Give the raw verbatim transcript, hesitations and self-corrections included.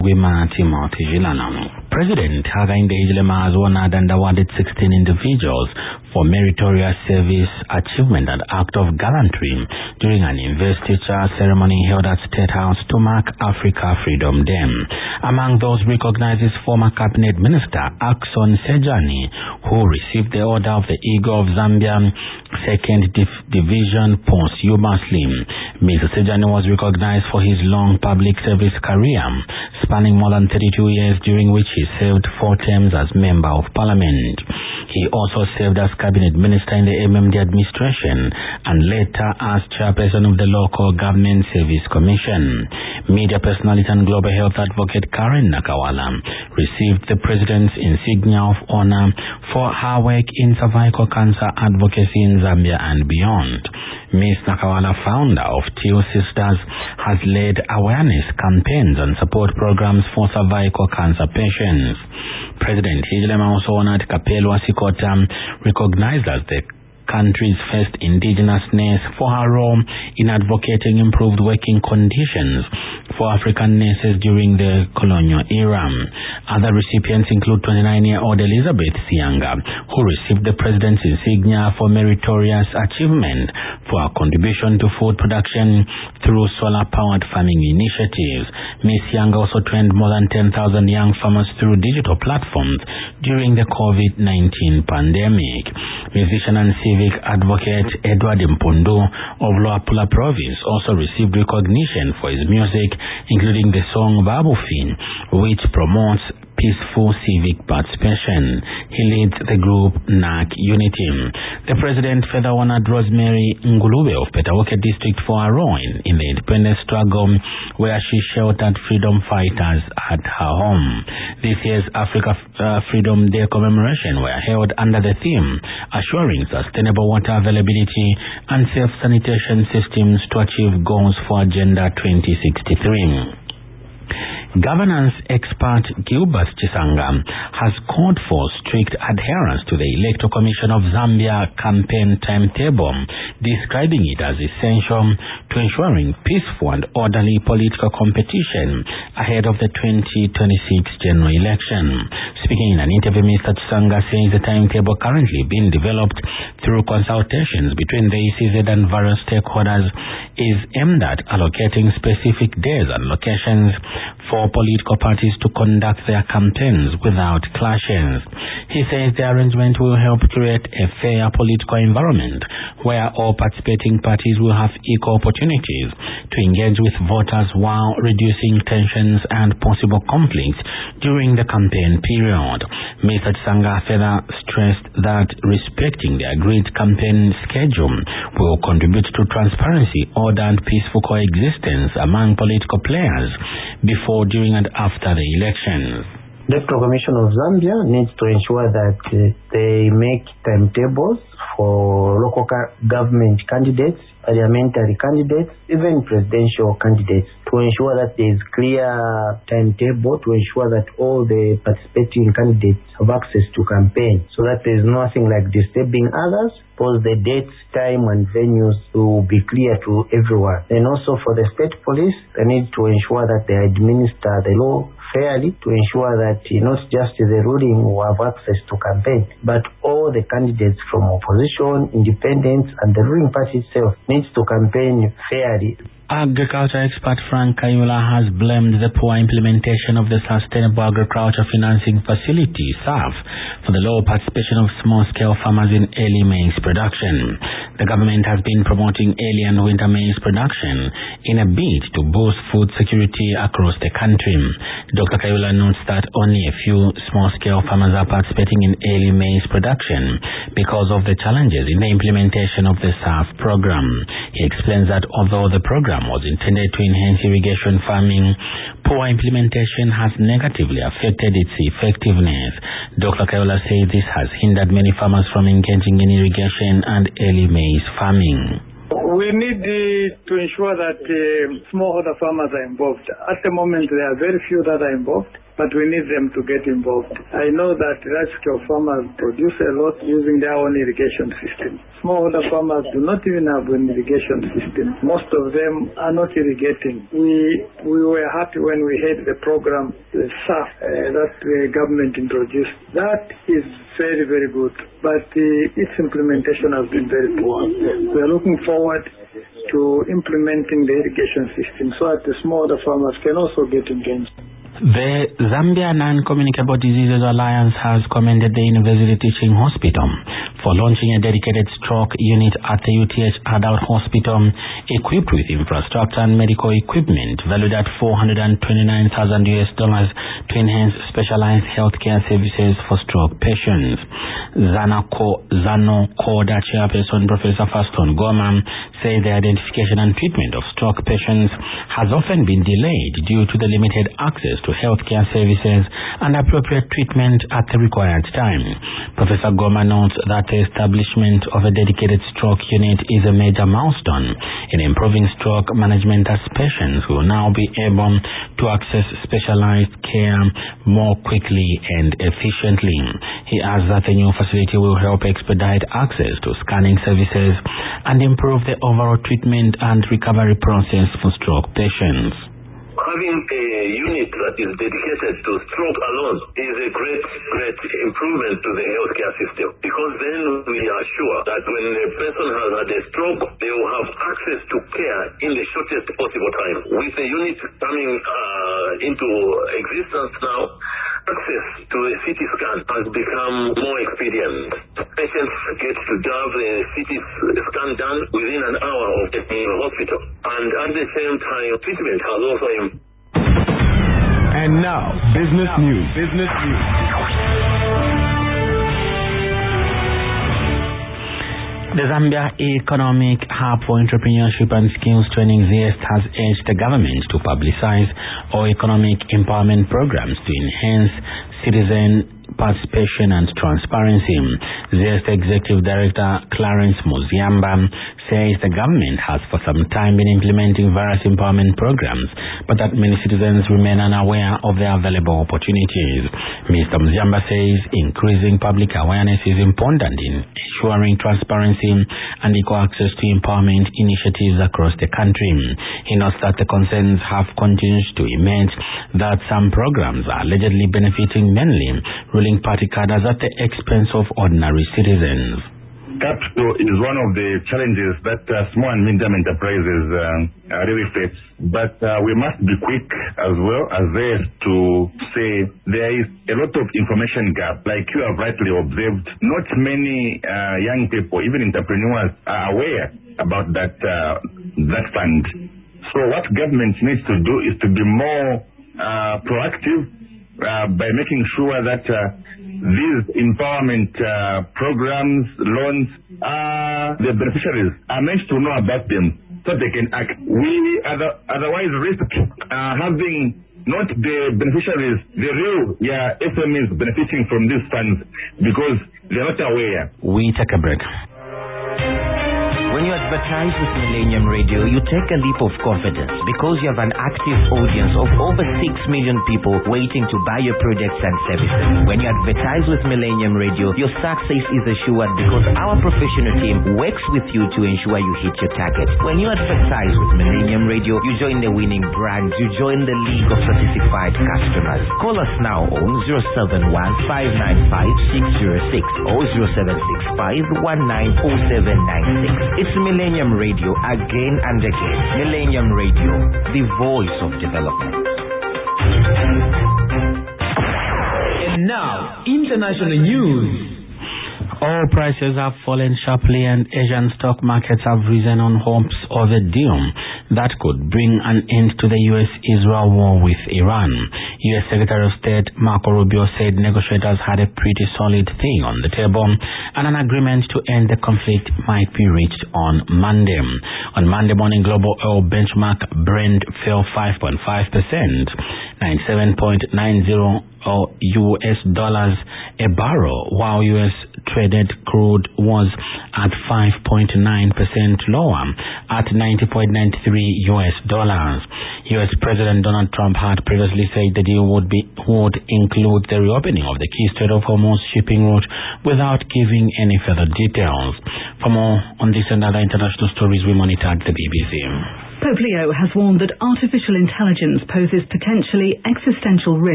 Gwima Timothy Gilana. President Hakainde Hichilema has honored and awarded sixteen individuals for meritorious service, achievement and act of gallantry during an investiture ceremony held at State House to mark Africa Freedom Day. Among those recognized is former Cabinet Minister Ackson Sejani, who received the Order of the Eagle of Zambia, second Div- Division posthumously. Mister Sejani was recognized for his long public service career, spanning more than thirty-two years, during which he served four terms as Member of Parliament. He also served as Cabinet Minister in the M M D administration and later as Chairperson of the Local Government Service Commission. Media personality and global health advocate Karen Nakawala received the President's insignia of honor for her work in cervical cancer advocacy in Zambia and beyond. Miz Nakawala, founder of Teal Sisters, has led awareness campaigns and support programs for cervical cancer patients. President Hichilema also honored Kapelwa Sikota, recognized as the country's first indigenous nurse, for her role in advocating improved working conditions for African nurses during the colonial era. Other recipients include twenty-nine-year-old Elizabeth Sianga, who received the President's insignia for meritorious achievement for her contribution to food production through solar-powered farming initiatives. Miz Sianga also trained more than ten thousand young farmers through digital platforms during the COVID nineteen pandemic. Musician and civic advocate Edward Mpundu of Luapula Province also received recognition for his music, including the song Babufi, which promotes peaceful civic participation. He leads the group N A C Unity. The President further honored Rosemary Ngulube of Petawoke District for her role in, in the independence struggle, where she sheltered freedom fighters at her home. This year's Africa uh, Freedom Day commemoration were held under the theme Assuring Sustainable Water Availability and Safe Sanitation Systems to Achieve Goals for Agenda twenty sixty-three. Governance expert Gilbert Chisanga has called for strict adherence to the Electoral Commission of Zambia campaign timetable, describing it as essential to ensuring peaceful and orderly political competition ahead of the twenty twenty-six general election. Speaking in an interview, Mister Chisanga says the timetable currently being developed through consultations between the E C Z and various stakeholders is aimed at allocating specific days and locations for political parties to conduct their campaigns without clashes. He says the arrangement will help create a fair political environment where all participating parties will have equal opportunities to engage with voters while reducing tensions and possible conflicts during the campaign period. Mister Tsanga further stressed that respecting the agreed campaign schedule will contribute to transparency, order and peaceful coexistence among political players before, during and after the elections. The Electoral Commission of Zambia needs to ensure that uh, they make timetables for local government candidates, parliamentary candidates, even presidential candidates, to ensure that there is clear timetable, to ensure that all the participating candidates have access to campaign, so that there is nothing like disturbing others, because the dates, time and venues will be clear to everyone. And also for the state police, they need to ensure that they administer the law fairly, to ensure that uh, not just the ruling will have access to campaign, but all the candidates from opposition, independents and the ruling party itself needs to campaign fairly. Agriculture expert Frank Kayula has blamed the poor implementation of the Sustainable Agriculture Financing Facility, S A F, for the low participation of small-scale farmers in early maize production. The government has been promoting early and winter maize production in a bid to boost food security across the country. Doctor Kayula notes that only a few small-scale farmers are participating in early maize production because of the challenges in the implementation of the S A F program. He explains that although the program was intended to enhance irrigation farming, poor implementation has negatively affected its effectiveness. Doctor Kayula says this has hindered many farmers from engaging in irrigation and early maize farming. We need uh, to ensure that uh, smallholder farmers are involved. At the moment, there are very few that are involved. but we need them to get involved. I know that large-scale farmers produce a lot using their own irrigation system. Smallholder farmers do not even have an irrigation system. Most of them are not irrigating. We we were happy when we had the program, the S A F, uh, that the government introduced. That is very, very good, but uh, its implementation has been very poor. We are looking forward to implementing the irrigation system so that the smallholder farmers can also get engaged. The Zambia Non-Communicable Diseases Alliance has commended the University Teaching Hospital for launching a dedicated stroke unit at the U T H Adult Hospital equipped with infrastructure and medical equipment valued at four hundred twenty-nine thousand U S dollars to enhance specialized healthcare services for stroke patients. Zanako, Zano Koda chairperson Professor Faston Goma said the identification and treatment of stroke patients has often been delayed due to the limited access to healthcare services and appropriate treatment at the required time. Professor Goma notes that the establishment of a dedicated stroke unit is a major milestone in improving stroke management, as patients will now be able to access specialized care more quickly and efficiently. He adds that the new facility will help expedite access to scanning services and improve the overall treatment and recovery process for stroke patients. Having a unit that is dedicated to stroke alone is a great, great improvement to the healthcare system, because then we are sure that when a person has had a stroke, they will have access to care in the shortest possible time. With the unit coming uh, into existence now, access to a C T scan has become more expedient. Patients get to have a C T scan done within an hour of getting in the hospital. And at the same time, treatment has also improved. And now, business news. Business news. The Zambia Economic Hub for Entrepreneurship and Skills Training ZEST has urged the government to publicize all economic empowerment programs to enhance citizen participation and transparency. ZEST Executive Director Clarence Muziamba says the government has for some time been implementing various empowerment programs, but that many citizens remain unaware of the available opportunities. Mister Muziamba says increasing public awareness is important in ensuring transparency and equal access to empowerment initiatives across the country. He notes that the concerns have continued to emerge that some programs are allegedly benefiting mainly ruling party cadres at the expense of ordinary citizens. Capital is one of the challenges that uh, small and medium enterprises uh, really face. But uh, we must be quick as well as there to say there is a lot of information gap. Like you have rightly observed, not many uh, young people, even entrepreneurs, are aware about that uh, that fund. So what government needs to do is to be more uh, proactive uh, by making sure that uh, these empowerment uh, programs, loans, uh, the beneficiaries are meant to know about them so they can act. We other, otherwise risk uh, having not the beneficiaries, the real yeah, S M Es benefiting from these funds because they are not aware. We take a break. When you advertise with Millennium Radio, you take a leap of confidence because you have an active audience of over six million people waiting to buy your products and services. When you advertise with Millennium Radio, your success is assured because our professional team works with you to ensure you hit your target. When you advertise with Millennium Radio, you join the winning brand. You join the league of certified customers. Call us now on zero seven one, five nine five, six zero six or zero seven six five, one nine zero seven nine six. It's Millennium Radio again and again. Millennium Radio, the voice of development. And now, international news. Oil prices have fallen sharply and Asian stock markets have risen on hopes of a deal that could bring an end to the U S Israel war with Iran. U S Secretary of State Marco Rubio said negotiators had a pretty solid thing on the table and an agreement to end the conflict might be reached on Monday. On Monday morning, global oil benchmark Brent fell five point five percent, ninety-seven point nine zero U S dollars a barrel, while U S traded crude was at five point nine percent lower at ninety point nine three U S dollars. U S President Donald Trump had previously said the deal would be would include the reopening of the key Strait of Hormuz shipping route without giving any further details. For more on this and other international stories, we monitored the B B C. Pope Leo has warned that artificial intelligence poses potentially existential risk